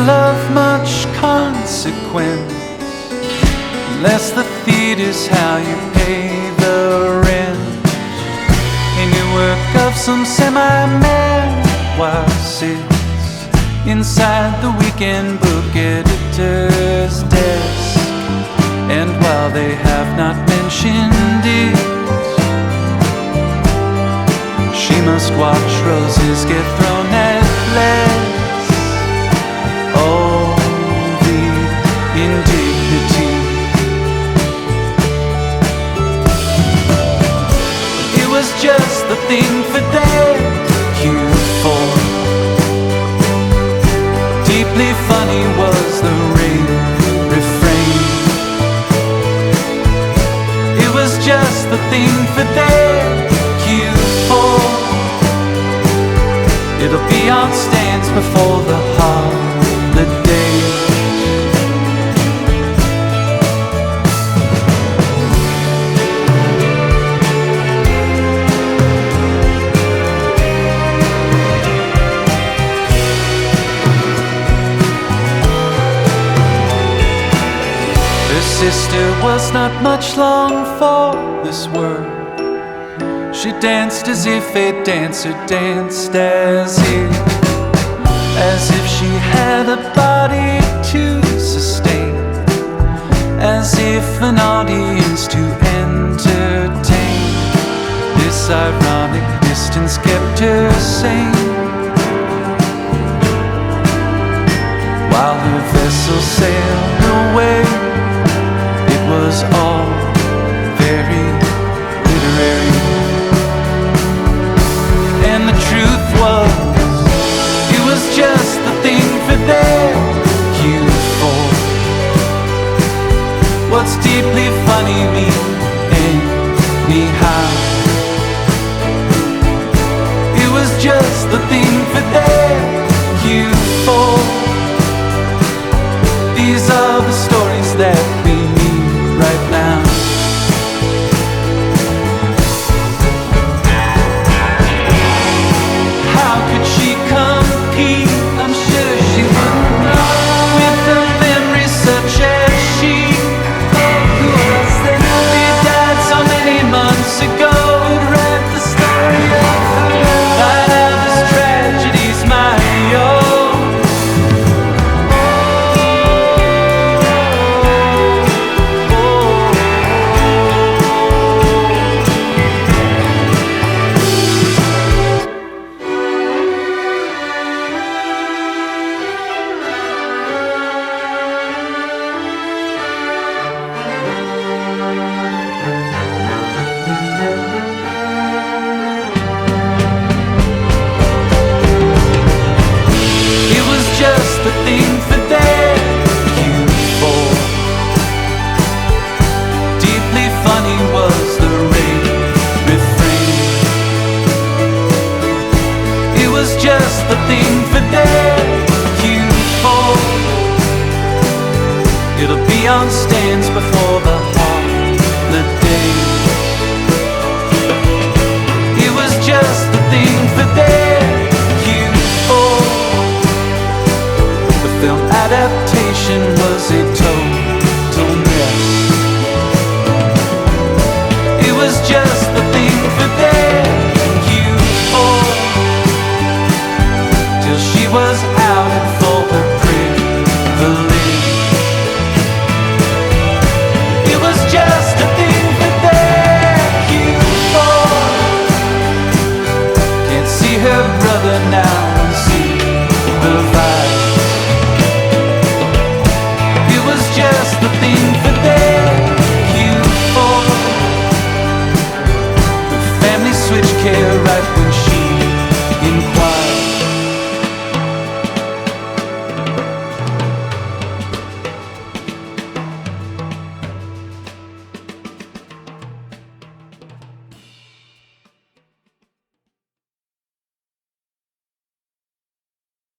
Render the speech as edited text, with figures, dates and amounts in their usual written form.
feel of much consequence, unless the theater's how you pay the rent. And your work of some semi-memoir sits inside the weekend book editor's desk. And while they have not mentioned it, she must watch roses get thrown at less. Oh, the indignity. It was just the thing for their Q4. Deeply funny was the refrain. It was just the thing for their Q4. It'll be on stands before the holidays. Her sister was not much long for this world. She danced as if a dancer danced, as if she had a body to sustain, as if an audience to entertain. This ironic distance kept her sane, while her vessel sailed away. It was all very literary. And the truth was, it was just the thing for their Q4. What's deeply funny me anyhow? It was just the thing for their Q4. These are the stories that we need right now. How could she compete? I'm sure she wouldn't know, with a memory such as she. Who else they know? He died so many months ago. Who'd write the story of her life? I'd have this tragedy's my own. Just the thing for their Q4. Deeply funny was the refrain. It was just the thing for their Q4. It'll be on stands before the holidays. It was just the thing for their Q4. Film adaptation was it